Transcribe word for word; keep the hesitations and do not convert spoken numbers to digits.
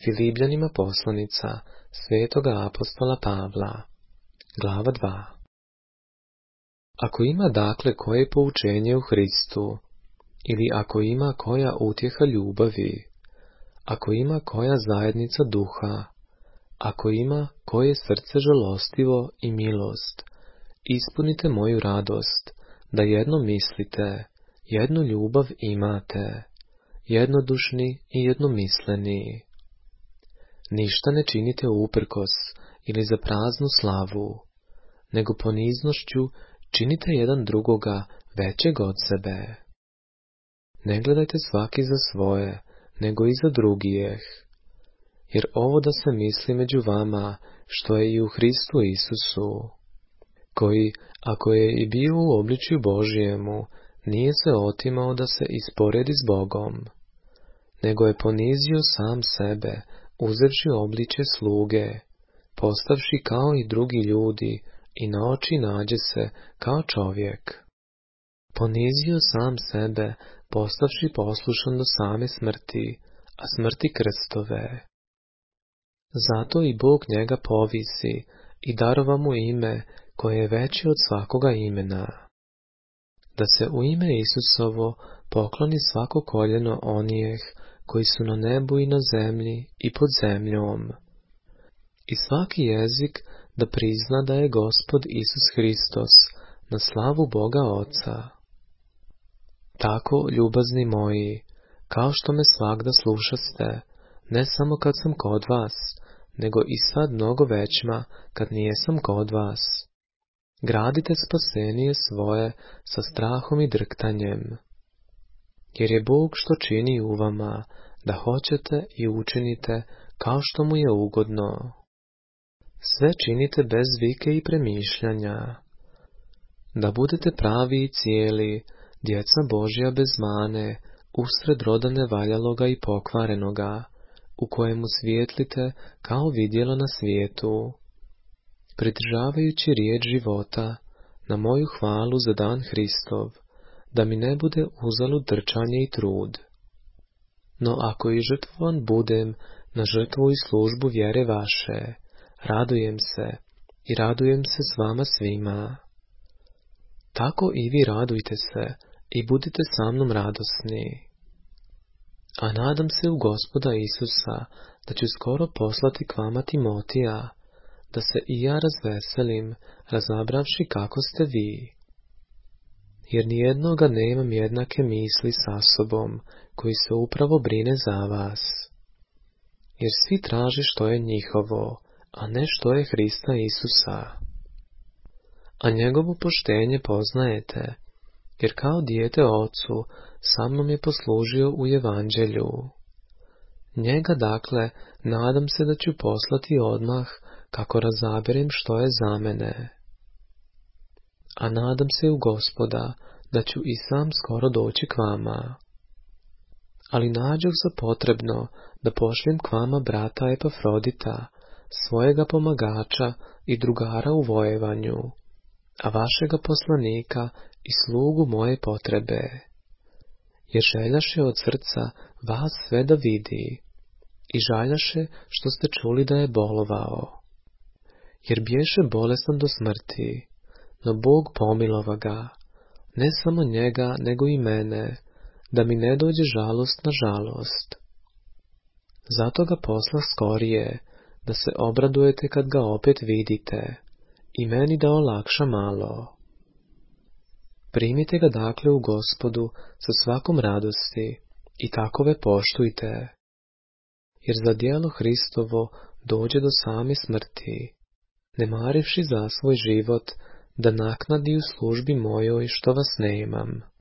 Filipljanima poslanica svetoga apostola Pavla, glava dva. Ako ima dakle koje poučenje u Hristu, ili ako ima koja utjeha ljubavi, ako ima koja zajednica duha, ako ima koje srce žalostivo i milost, ispunite moju radost, da jedno mislite, jednu ljubav imate, jednodušni i jednomisleni. Ništa ne činite uprkos ili za praznu slavu, nego poniznošću činite jedan drugoga većeg od sebe. Ne gledajte svaki za svoje, nego i za drugijeh, jer ovo da se misli među vama, što je i u Hristu Isusu, koji, ako je i bio u obličju Božijemu, nije se otimao da se isporedi s Bogom, nego je ponizio sam sebe, uzevši obličje sluge, postavši kao i drugi ljudi i na oči nađe se kao čovjek. Ponizio sam sebe, postavši poslušan do same smrti, a smrti krstove. Zato i Bog njega povisi i darova mu ime koje je veće od svakoga imena, da se u ime Isusovo pokloni svako koljeno onijeh koji su na nebu i na zemlji i pod zemljom, i svaki jezik da prizna da je Gospod Isus Hristos na slavu Boga Oca. Tako, ljubazni moji, kao što me svagda slušaste, ne samo kad sam kod vas, nego i sad mnogo većma kad nijesam kod vas, gradite spasenije svoje sa strahom i drktanjem, jer je Bog što čini u vama, da hoćete i učinite kao što mu je ugodno. Sve činite bez vike i premišljanja, da budete pravi i cijeli, djeca Božja bez mane, usred roda nevaljaloga i pokvarenoga, u kojemu svijetlite kao vidjelo na svijetu, pridržavajući riječ života, na moju hvalu za dan Hristov, da mi ne bude uzalud trčanje i trud. No ako i žrtvovan budem na žrtvu i službu vjere vaše, radujem se i radujem se s vama svima. Tako i vi radujte se i budite sa mnom radosni. A nadam se u Gospoda Isusa da ću skoro poslati k vama Timotija, da se i ja razveselim, razabravši kako ste vi. Jer nijednoga nemam jednake misli sa sobom, koji se upravo brine za vas. Jer svi traže što je njihovo, a ne što je Hrista Isusa. A njegovo poštenje poznajete, jer kao dijete ocu sa mnom je poslužio u evanđelju. Njega dakle nadam se da ću poslati odmah, kako razaberem što je za mene. A nadam se u Gospoda da ću i sam skoro doći k vama. Ali nađoh za potrebno da pošljem k vama brata Epafrodita, svojega pomagača i drugara u vojevanju, a vašega poslanika i slugu moje potrebe, jer željaše od srca vas sve da vidi i žaljaše što ste čuli da je bolovao, jer bješe bolestan do smrti, no Bog pomilova ga, ne samo njega, nego i mene, da mi ne dođe žalost na žalost. Zato ga posla skorije, da se obradujete kad ga opet vidite, i meni da olakša malo. Primite ga dakle u Gospodu sa svakom radosti i takove poštujte, jer za djelo Hristovo dođe do same smrti, ne marivši za svoj život, da naknadi u službi mojoj što vas nemam.